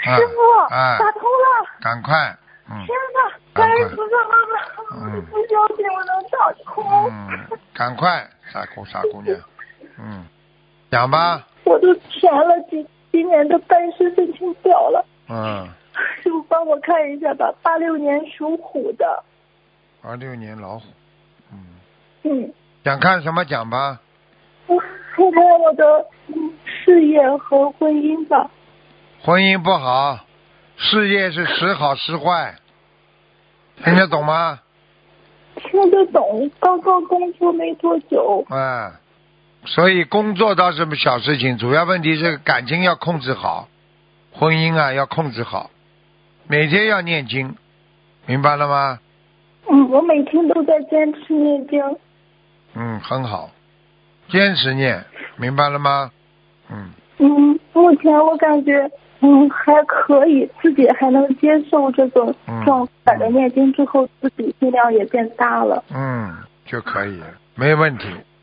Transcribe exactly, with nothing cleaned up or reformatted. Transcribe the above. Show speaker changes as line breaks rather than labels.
师傅，
啊，
打通了，
赶快，嗯，
天哪，感恩菩萨妈妈，我不相信我能打通。
嗯，赶快，傻姑傻姑娘，嗯，讲吧。
我都填了几今年的办事申请表了。
嗯。
师傅帮我看一下吧，八六年属虎的。
八六年老虎。嗯。
嗯。
想看什么讲吧？
我看看我的事业和婚姻吧。
婚姻不好，事业是时好时坏，听得懂吗？
听得懂，刚刚工作没多久。
哎，所以工作倒是小事情，主要问题是感情要控制好，婚姻啊要控制好，每天要念经，明白了吗？
嗯，我每天都在坚持念经。
嗯，很好，坚持念，明白了吗？嗯。
嗯，目前我感觉嗯还可以，自己还能接受这种状态的。念经之后，自己心量也变大了。
嗯，就可以，没问题。